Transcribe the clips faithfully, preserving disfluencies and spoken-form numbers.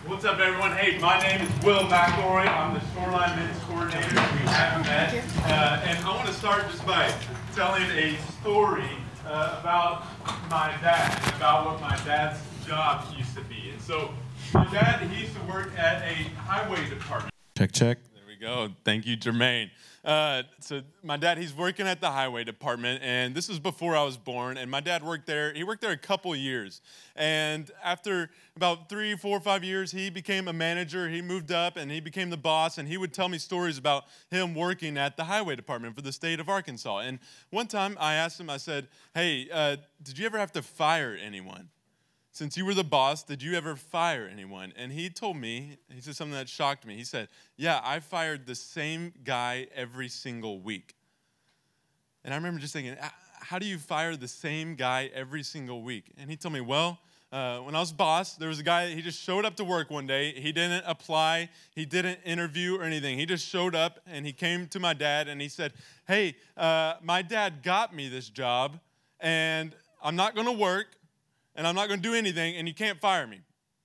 What's up, everyone? Hey, my name is Will McElroy. I'm the Shoreline Men's Coordinator. We haven't met. Uh, and I want to start just by telling a story uh, about my dad and about what my dad's job used to be. And so my dad, he used to work at a highway department. Check, check. There we go. Thank you, Jermaine. Uh, so my dad, he's working at the highway department, and this was before I was born, and my dad worked there. He worked there a couple years, and after about three, four, five years, he became a manager. He moved up, and he became the boss, and he would tell me stories about him working at the highway department for the state of Arkansas. And one time, I asked him, I said, hey, uh, did you ever have to fire anyone? Since you were the boss, did you ever fire anyone? And he told me, he said something that shocked me. He said, yeah, I fired the same guy every single week. And I remember just thinking, how do you fire the same guy every single week? And he told me, well, uh, when I was boss, there was a guy, he just showed up to work one day. He didn't apply. He didn't interview or anything. He just showed up, and he came to my dad, and he said, hey, uh, my dad got me this job, and I'm not going to work. And I'm not going to do anything, and you can't fire me.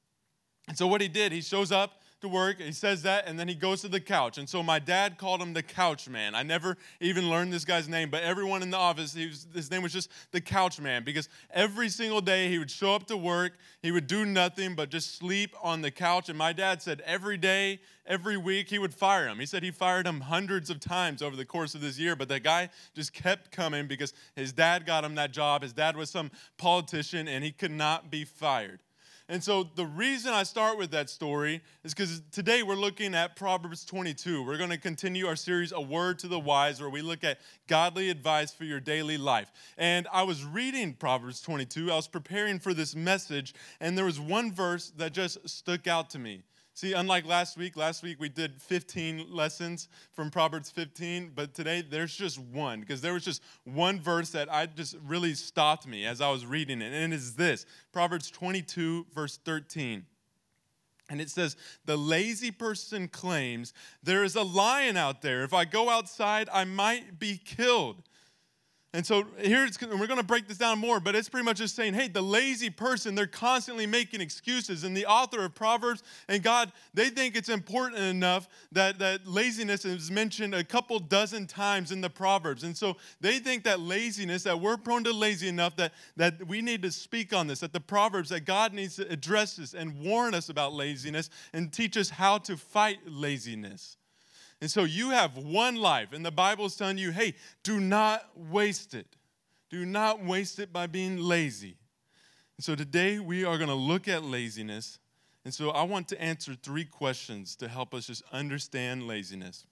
And so what he did, he shows up to work, he says that, and then he goes to the couch. And so my dad called him the couch man. I never even learned this guy's name, but everyone in the office, he was, his name was just the couch man, because every single day he would show up to work, he would do nothing but just sleep on the couch. And my dad said every day, every week, he would fire him. He said he fired him hundreds of times over the course of this year, but that guy just kept coming because his dad got him that job. His dad was some politician, and he could not be fired. And so the reason I start with that story is because today we're looking at Proverbs twenty-two. We're going to continue our series, A Word to the Wise, where we look at godly advice for your daily life. And I was reading Proverbs twenty-two. I was preparing for this message, and there was one verse that just stuck out to me. See, unlike last week, last week we did fifteen lessons from Proverbs fifteen, but today there's just one, because there was just one verse that I just really stopped me as I was reading it, and it is this, Proverbs twenty-two, verse thirteen. And it says, the lazy person claims, there is a lion out there. If I go outside, I might be killed. And so here it's, we're going to break this down more, but it's pretty much just saying, hey, the lazy person, they're constantly making excuses. And the author of Proverbs and God, they think it's important enough that, that laziness is mentioned a couple dozen times in the Proverbs. And so they think that laziness, that we're prone to lazy enough that, that we need to speak on this, that the Proverbs, that God needs to address this and warn us about laziness and teach us how to fight laziness. And so you have one life, and the Bible is telling you, hey, do not waste it. Do not waste it by being lazy. And so today we are going to look at laziness. And so I want to answer three questions to help us just understand laziness.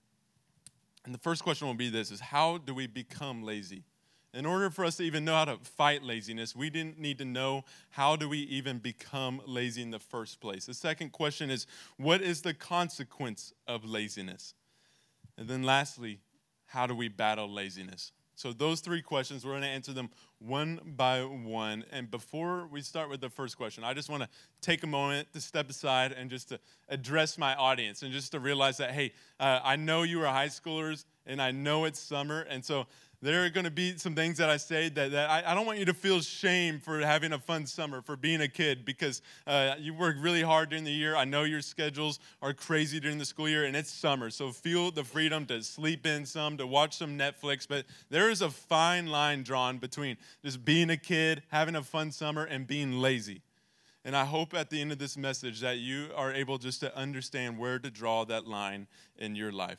And the first question will be this, is how do we become lazy? In order for us to even know how to fight laziness, we didn't need to know how do we even become lazy in the first place. The second question is, what is the consequence of laziness? And then lastly, how do we battle laziness? So those three questions, we're going to answer them one by one. And before we start with the first question, I just want to take a moment to step aside and just to address my audience and just to realize that, hey, uh, I know you are high schoolers, and I know it's summer, and so there are going to be some things that I say that, that I, I don't want you to feel shame for having a fun summer, for being a kid, because uh, you work really hard during the year. I know your schedules are crazy during the school year, and it's summer. So feel the freedom to sleep in some, to watch some Netflix. But there is a fine line drawn between just being a kid, having a fun summer, and being lazy. And I hope at the end of this message that you are able just to understand where to draw that line in your life.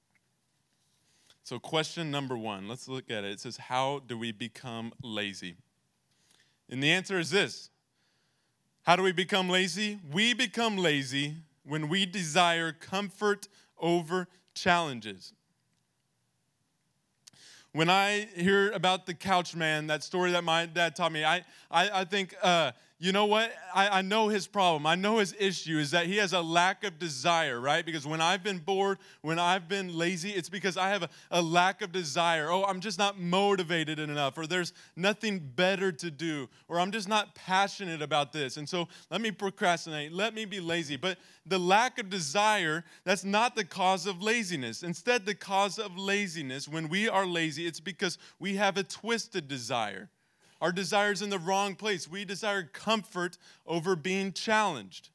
So question number one, let's look at it. It says, how do we become lazy? And the answer is this. How do we become lazy? We become lazy when we desire comfort over challenges. When I hear about the couch man, that story that my dad taught me, I, I, I think, uh, you know what? I, I know his problem. I know his issue is that he has a lack of desire, right? Because when I've been bored, when I've been lazy, it's because I have a, a lack of desire. Oh, I'm just not motivated enough, or there's nothing better to do, or I'm just not passionate about this. And so let me procrastinate. Let me be lazy. But the lack of desire, that's not the cause of laziness. Instead, the cause of laziness, when we are lazy, it's because we have a twisted desire. Our desire's in the wrong place. We desire comfort over being challenged.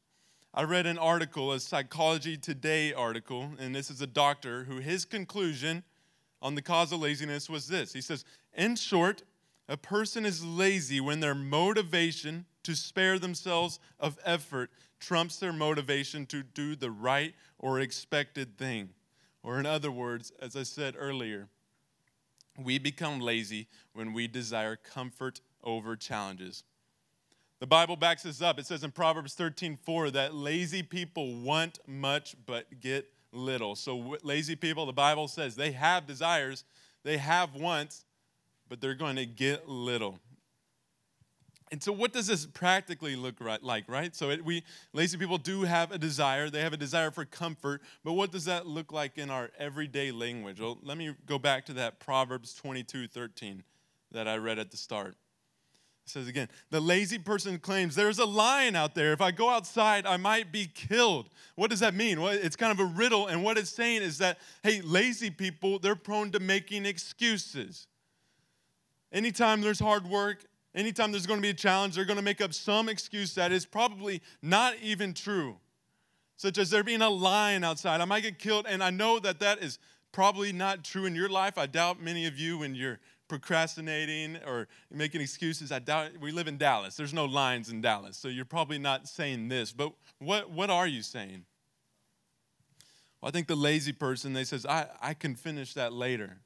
I read an article, a Psychology Today article, and this is a doctor who his conclusion on the cause of laziness was this. He says, in short, a person is lazy when their motivation to spare themselves of effort trumps their motivation to do the right or expected thing. Or in other words, as I said earlier, we become lazy when we desire comfort over challenges. The Bible backs this up. It says in Proverbs thirteen four that lazy people want much but get little. So lazy people, the Bible says, they have desires, they have wants, but they're going to get little. And so what does this practically look right, like, right? So it, we lazy people do have a desire. They have a desire for comfort. But what does that look like in our everyday language? Well, let me go back to that Proverbs twenty-two thirteen that I read at the start. It says again, the lazy person claims, there's a lion out there. If I go outside, I might be killed. What does that mean? Well, it's kind of a riddle. And what it's saying is that, hey, lazy people, they're prone to making excuses. Anytime there's hard work, anytime there's going to be a challenge, they're going to make up some excuse that is probably not even true. Such as there being a lion outside. I might get killed. And I know that that is probably not true in your life. I doubt many of you, when you're procrastinating or making excuses, I doubt, we live in Dallas. There's no lions in Dallas. So you're probably not saying this. But what, what are you saying? Well, I think the lazy person, they says, I, I can finish that later.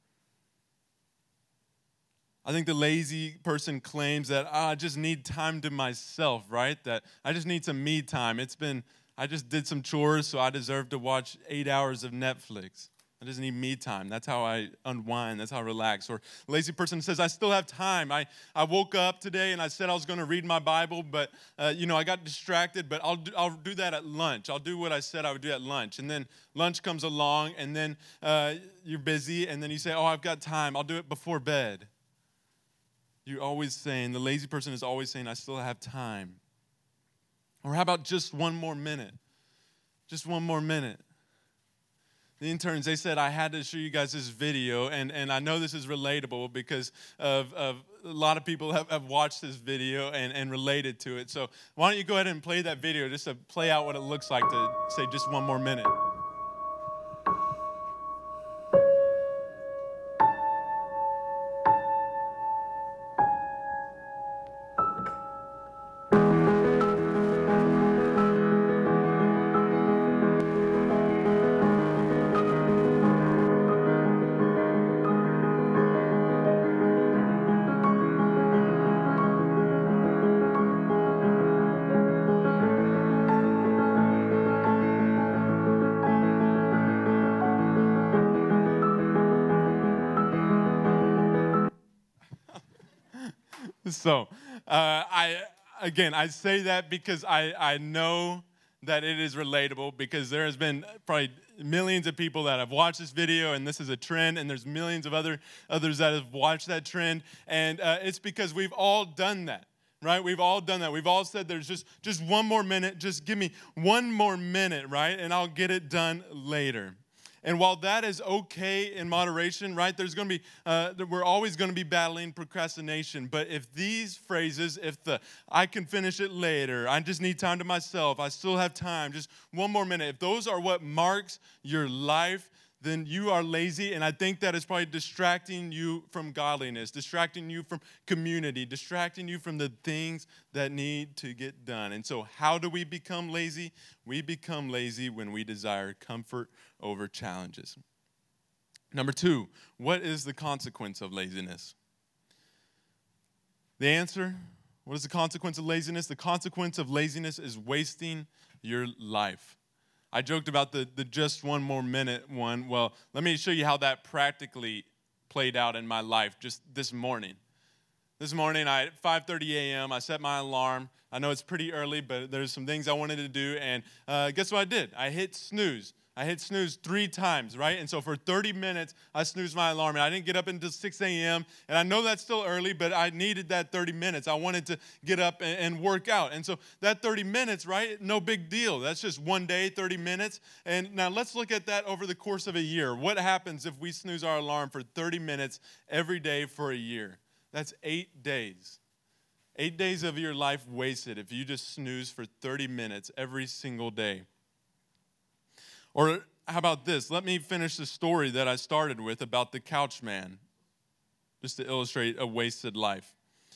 I think the lazy person claims that oh, I just need time to myself, right? That I just need some me time. It's been, I just did some chores, so I deserve to watch eight hours of Netflix. I just need me time. That's how I unwind. That's how I relax. Or lazy person says, I still have time. I, I woke up today and I said I was going to read my Bible, but, uh, you know, I got distracted, but I'll do, I'll do that at lunch. I'll do what I said I would do at lunch. And then lunch comes along, and then uh, you're busy, and then you say, oh, I've got time. I'll do it before bed. You're always saying, the lazy person is always saying, I still have time. Or how about just one more minute? Just one more minute. The interns, they said, I had to show you guys this video, and, and I know this is relatable because of, of a lot of people have, have watched this video and, and related to it. So why don't you go ahead and play that video just to play out what it looks like to say just one more minute. So, uh, I again, I say that because I, I know that it is relatable, because there has been probably millions of people that have watched this video, and this is a trend, and there's millions of other others that have watched that trend, and uh, it's because we've all done that, right? We've all done that. We've all said there's just, just one more minute, just give me one more minute, right, and I'll get it done later. And while that is okay in moderation, right, there's going to be, uh, we're always going to be battling procrastination. But if these phrases, if the, I can finish it later, I just need time to myself, I still have time, just one more minute, if those are what marks your life, then you are lazy, and I think that is probably distracting you from godliness, distracting you from community, distracting you from the things that need to get done. And so how do we become lazy? We become lazy when we desire comfort over challenges. Number two, what is the consequence of laziness? The answer, what is the consequence of laziness? The consequence of laziness is wasting your life. I joked about the, the just one more minute one. Well, let me show you how that practically played out in my life just this morning. This morning, I, at five thirty a.m., I set my alarm. I know it's pretty early, but there's some things I wanted to do, and uh, guess what I did? I hit snooze. I hit snooze three times, right? And so for thirty minutes, I snoozed my alarm, and I didn't get up until six a.m., and I know that's still early, but I needed that thirty minutes. I wanted to get up and, and work out. And so that thirty minutes, right, no big deal. That's just one day, thirty minutes. And now let's look at that over the course of a year. What happens if we snooze our alarm for thirty minutes every day for a year? That's eight days. Eight days of your life wasted if you just snooze for thirty minutes every single day. Or how about this? Let me finish the story that I started with about the couch man, just to illustrate a wasted life.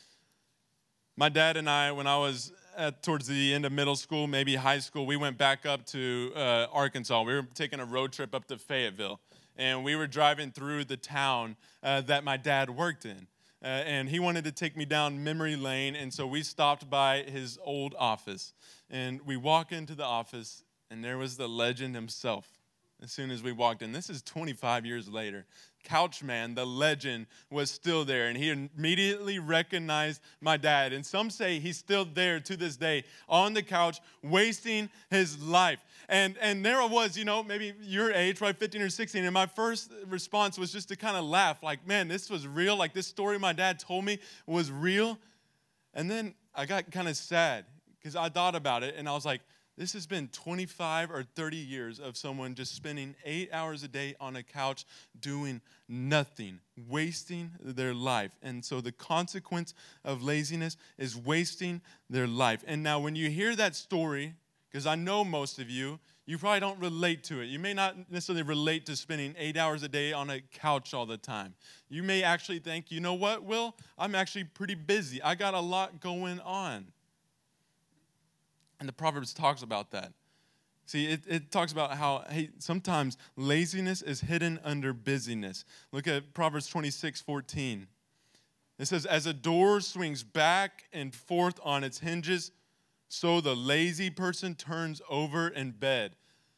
My dad and I, when I was at, towards the end of middle school, maybe high school, we went back up to uh, Arkansas. We were taking a road trip up to Fayetteville, and we were driving through the town uh, that my dad worked in. Uh, and he wanted to take me down memory lane, and so we stopped by his old office. And we walk into the office, and there was the legend himself as soon as we walked in. This is twenty-five years later. Couchman, the legend, was still there, and he immediately recognized my dad. And some say he's still there to this day on the couch, wasting his life. And and there I was, you know, maybe your age, probably fifteen or sixteen, and my first response was just to kind of laugh, like, man, this was real. Like, this story my dad told me was real. And then I got kind of sad because I thought about it, and I was like, this has been twenty-five or thirty years of someone just spending eight hours a day on a couch doing nothing, wasting their life. And so the consequence of laziness is wasting their life. And now when you hear that story, because I know most of you, you probably don't relate to it. You may not necessarily relate to spending eight hours a day on a couch all the time. You may actually think, you know what, Will? I'm actually pretty busy. I got a lot going on. And the Proverbs talks about that. See, it, it talks about how, hey, sometimes laziness is hidden under busyness. Look at Proverbs twenty-six fourteen. It says, as a door swings back and forth on its hinges, so the lazy person turns over in bed.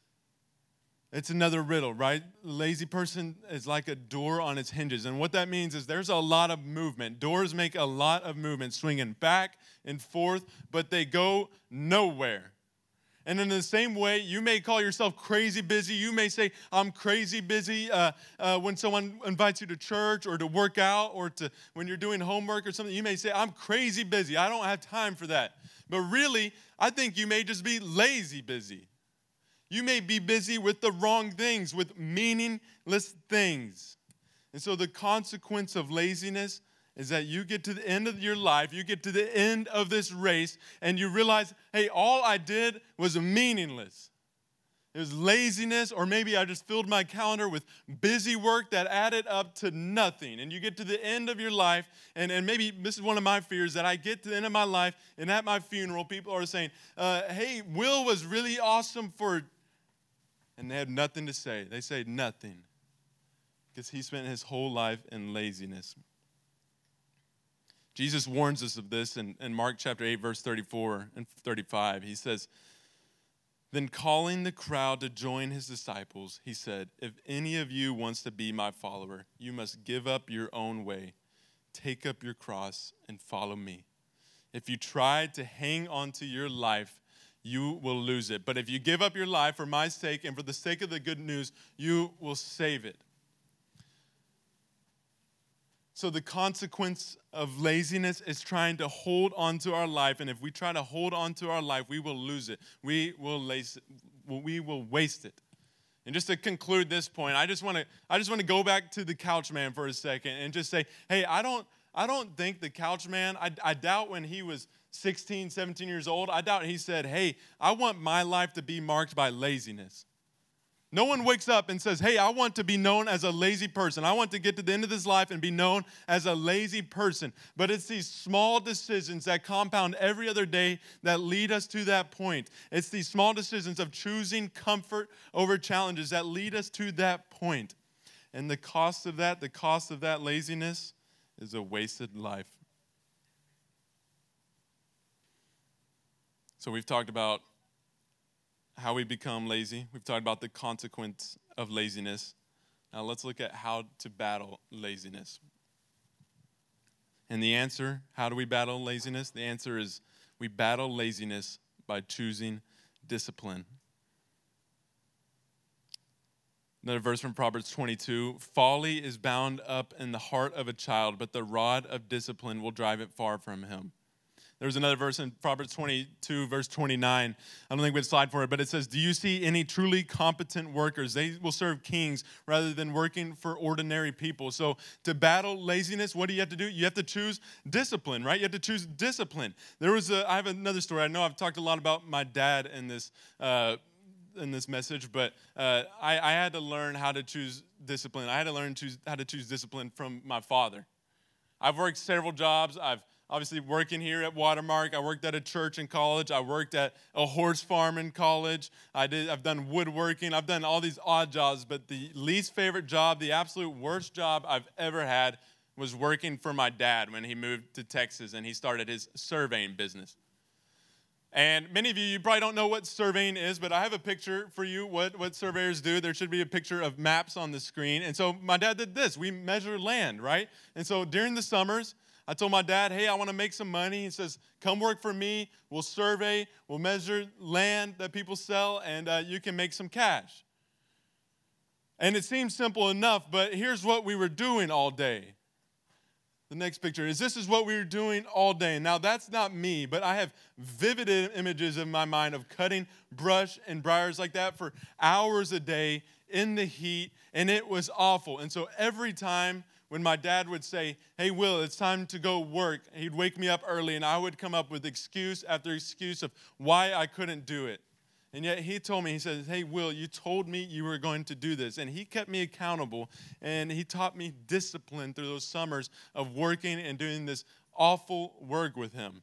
It's another riddle, right? The lazy person is like a door on its hinges. And what that means is there's a lot of movement. Doors make a lot of movement, swinging back and forth, but they go nowhere. And in the same way, you may call yourself crazy busy. You may say, I'm crazy busy uh, uh, when someone invites you to church or to work out or to when you're doing homework or something. You may say, I'm crazy busy. I don't have time for that. But really, I think you may just be lazy busy. You may be busy with the wrong things, with meaningless things. And so the consequence of laziness is that you get to the end of your life, you get to the end of this race, and you realize, hey, all I did was meaningless. It was laziness, or maybe I just filled my calendar with busy work that added up to nothing. And you get to the end of your life, and, and maybe this is one of my fears, that I get to the end of my life, and at my funeral, people are saying, uh, hey, Will was really awesome for... And they have nothing to say. They say nothing because he spent his whole life in laziness. Jesus warns us of this in, in Mark chapter eight, verse thirty-four and thirty-five. He says, then calling the crowd to join his disciples, he said, if any of you wants to be my follower, you must give up your own way, take up your cross, and follow me. If you try to hang on to your life, you will lose it. But if you give up your life for my sake and for the sake of the good news, you will save it. So the consequence of laziness is trying to hold on to our life. And if we try to hold on to our life, we will lose it. We will lace it. We will waste it. And just to conclude this point, I just want to I just want to go back to the couch man for a second and just say, hey, I don't I don't think the couch man, I, I doubt when he was sixteen, seventeen years old, I doubt he said, hey, I want my life to be marked by laziness. No one wakes up and says, hey, I want to be known as a lazy person. I want to get to the end of this life and be known as a lazy person. But it's these small decisions that compound every other day that lead us to that point. It's these small decisions of choosing comfort over challenges that lead us to that point. And the cost of that, the cost of that laziness is a wasted life. So we've talked about how we become lazy. We've talked about the consequence of laziness. Now let's look at how to battle laziness. And the answer, how do we battle laziness? The answer is we battle laziness by choosing discipline. Another verse from Proverbs twenty-two, folly is bound up in the heart of a child, but the rod of discipline will drive it far from him. There was another verse in Proverbs twenty-two, verse twenty-nine. I don't think we'd slide for it, but it says, do you see any truly competent workers? They will serve kings rather than working for ordinary people. So to battle laziness, what do you have to do? You have to choose discipline, right? You have to choose discipline. There was a, I have another story. I know I've talked a lot about my dad in this uh, in this message, but uh, I, I had to learn how to choose discipline. I had to learn to, how to choose discipline from my father. I've worked several jobs. I've obviously working here at Watermark. I worked at a church in college. I worked at a horse farm in college. I did, I've done woodworking. I've done all these odd jobs, but the least favorite job, the absolute worst job I've ever had was working for my dad when he moved to Texas and he started his surveying business. And many of you, you probably don't know what surveying is, but I have a picture for you what, what surveyors do. There should be a picture of maps on the screen. And so my dad did this. We measure land, right? And so during the summers, I told my dad, hey, I want to make some money. He says, come work for me. We'll survey. We'll measure land that people sell, and uh, you can make some cash. And it seems simple enough, but here's what we were doing all day. The next picture is this is what we were doing all day. Now, that's not me, but I have vivid images in my mind of cutting brush and briars like that for hours a day in the heat, and it was awful. And so every time when my dad would say, hey, Will, it's time to go work, he'd wake me up early, and I would come up with excuse after excuse of why I couldn't do it. And yet he told me, he says, hey, Will, you told me you were going to do this. And he kept me accountable, and he taught me discipline through those summers of working and doing this awful work with him.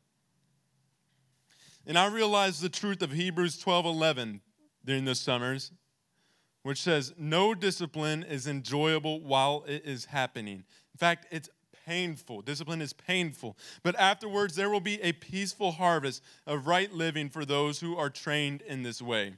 And I realized the truth of Hebrews twelve eleven during those summers, which says, no discipline is enjoyable while it is happening. In fact, it's painful. Discipline is painful. But afterwards, there will be a peaceful harvest of right living for those who are trained in this way.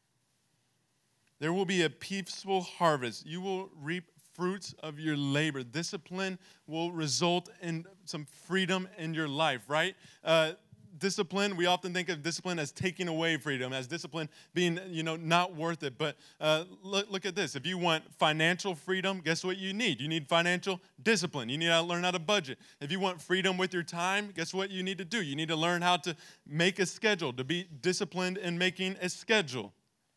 There will be a peaceful harvest. You will reap fruits of your labor. Discipline will result in some freedom in your life, right? Uh, Discipline, we often think of discipline as taking away freedom, as discipline being, you know, not worth it. But uh, look, look at this. If you want financial freedom, guess what you need? You need financial discipline. You need to learn how to budget. If you want freedom with your time, guess what you need to do? You need to learn how to make a schedule, to be disciplined in making a schedule.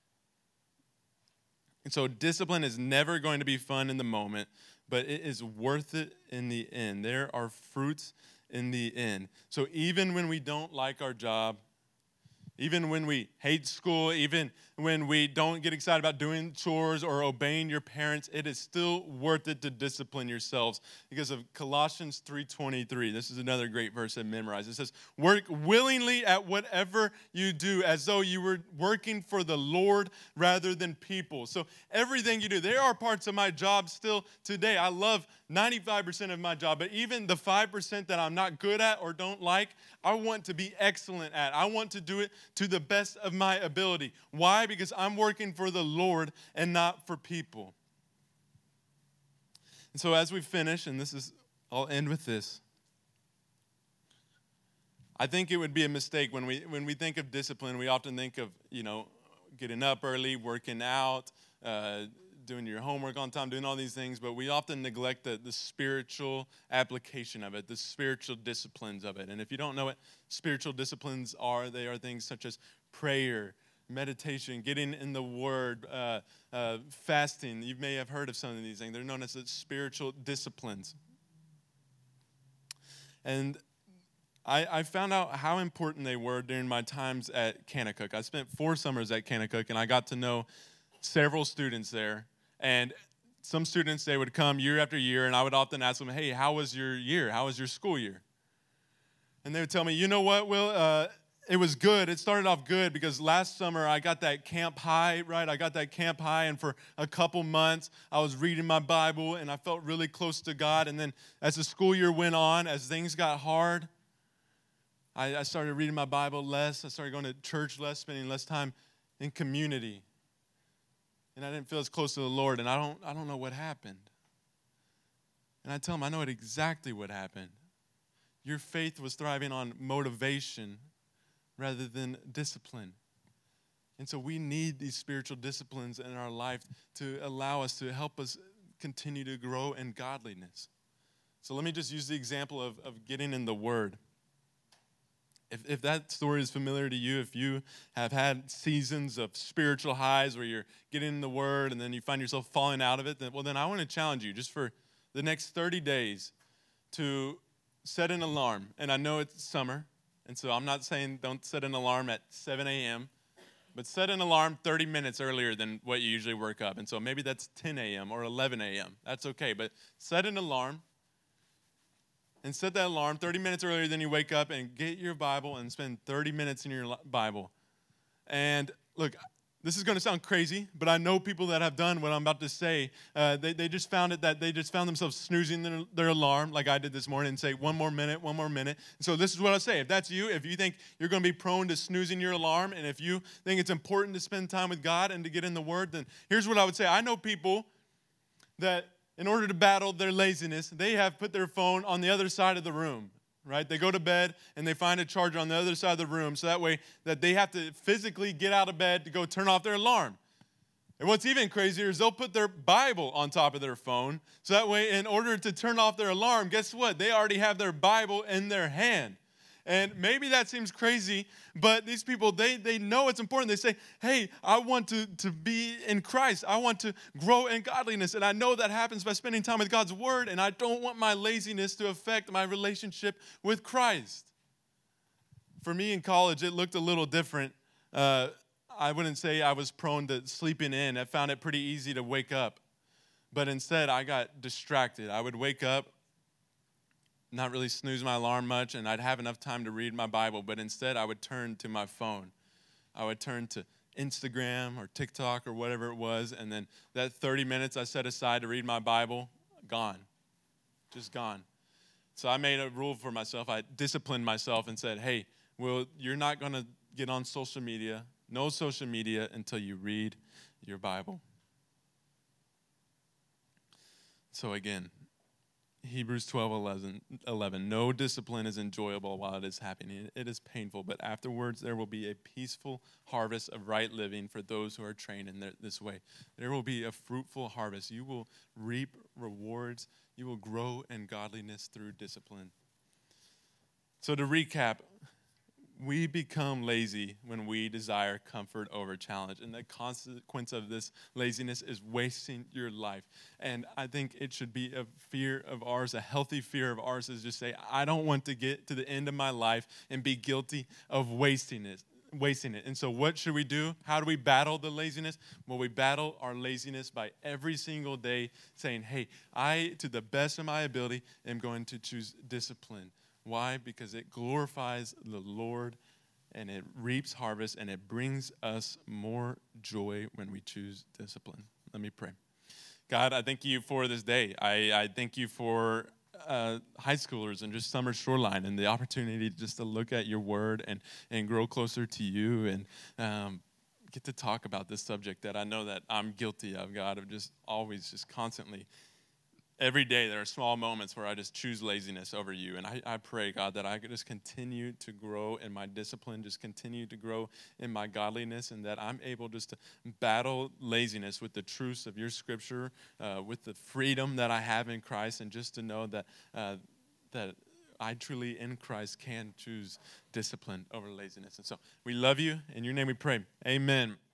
And so discipline is never going to be fun in the moment, but it is worth it in the end. There are fruits in the end. So even when we don't like our job, even when we hate school, even when we don't get excited about doing chores or obeying your parents, it is still worth it to discipline yourselves because of Colossians three twenty-three. This is another great verse to memorize. It says, work willingly at whatever you do as though you were working for the Lord rather than people. So everything you do, there are parts of my job still today. I love ninety-five percent of my job, but even the five percent that I'm not good at or don't like, I want to be excellent at. I want to do it to the best of my ability. Why? Because I'm working for the Lord and not for people. And so as we finish, and this is, I'll end with this. I think it would be a mistake when we when we think of discipline, we often think of, you know, getting up early, working out, uh, doing your homework on time, doing all these things, but we often neglect the, the spiritual application of it, the spiritual disciplines of it. And if you don't know what spiritual disciplines are, they are things such as prayer, meditation, getting in the Word, uh, uh, fasting. You may have heard of some of these things. They're known as the spiritual disciplines. And I, I found out how important they were during my times at Kanakuk. I spent four summers at Kanakuk, and I got to know several students there. And some students, they would come year after year, and I would often ask them, hey, how was your year? How was your school year? And they would tell me, you know what, Will, uh, it was good. It started off good because last summer I got that camp high, right? I got that camp high, and for a couple months I was reading my Bible, and I felt really close to God. And then as the school year went on, as things got hard, I, I started reading my Bible less. I started going to church less, spending less time in community. And I didn't feel as close to the Lord, and I don't, I don't know what happened. And I tell them, I know exactly what happened. Your faith was thriving on motivation rather than discipline. And so we need these spiritual disciplines in our life to allow us, to help us continue to grow in godliness. So let me just use the example of, of getting in the Word. If, if that story is familiar to you, if you have had seasons of spiritual highs where you're getting in the Word and then you find yourself falling out of it, then, well, then I want to challenge you just for the next thirty days to set an alarm. And I know it's summer, and so I'm not saying don't set an alarm at seven a.m., but set an alarm thirty minutes earlier than what you usually wake up. And so maybe that's ten a.m. or eleven a.m. That's okay, but set an alarm. And set that alarm thirty minutes earlier than you wake up and get your Bible and spend thirty minutes in your Bible. And look, this is going to sound crazy, but I know people that have done what I'm about to say. Uh, they, they just found it that they just found themselves snoozing their, their alarm like I did this morning and say, one more minute, one more minute. And so this is what I say. If that's you, if you think you're going to be prone to snoozing your alarm, and if you think it's important to spend time with God and to get in the Word, then here's what I would say. I know people that in order to battle their laziness, they have put their phone on the other side of the room, right? They go to bed and they find a charger on the other side of the room so that way that they have to physically get out of bed to go turn off their alarm. And what's even crazier is they'll put their Bible on top of their phone so that way in order to turn off their alarm, guess what? They already have their Bible in their hand. And maybe that seems crazy, but these people, they, they know it's important. They say, hey, I want to, to be in Christ. I want to grow in godliness. And I know that happens by spending time with God's Word, and I don't want my laziness to affect my relationship with Christ. For me in college, it looked a little different. Uh, I wouldn't say I was prone to sleeping in. I found it pretty easy to wake up. But instead, I got distracted. I would wake up, not really snooze my alarm much, and I'd have enough time to read my Bible, but instead I would turn to my phone. I would turn to Instagram or TikTok or whatever it was, and then that thirty minutes I set aside to read my Bible, gone, just gone. So I made a rule for myself. I disciplined myself and said, hey, well, you're not going to get on social media, no social media until you read your Bible. So again, Hebrews twelve eleven, no discipline is enjoyable while it is happening. It is painful, but afterwards there will be a peaceful harvest of right living for those who are trained in this way. There will be a fruitful harvest. You will reap rewards. You will grow in godliness through discipline. So to recap, we become lazy when we desire comfort over challenge. And the consequence of this laziness is wasting your life. And I think it should be a fear of ours, a healthy fear of ours is just say, I don't want to get to the end of my life and be guilty of wasting it. wasting it. And so what should we do? How do we battle the laziness? Well, we battle our laziness by every single day saying, hey, I, to the best of my ability, am going to choose discipline. Why? Because it glorifies the Lord and it reaps harvest and it brings us more joy when we choose discipline. Let me pray. God, I thank you for this day. I, I thank you for uh, high schoolers and just Summer Shoreline and the opportunity just to look at your word and, and grow closer to you and um, get to talk about this subject that I know that I'm guilty of, God, of just always just constantly every day there are small moments where I just choose laziness over you. And I, I pray, God, that I could just continue to grow in my discipline, just continue to grow in my godliness, and that I'm able just to battle laziness with the truths of your scripture, uh, with the freedom that I have in Christ, and just to know that uh, that I truly in Christ can choose discipline over laziness. And so we love you. In your name we pray. Amen.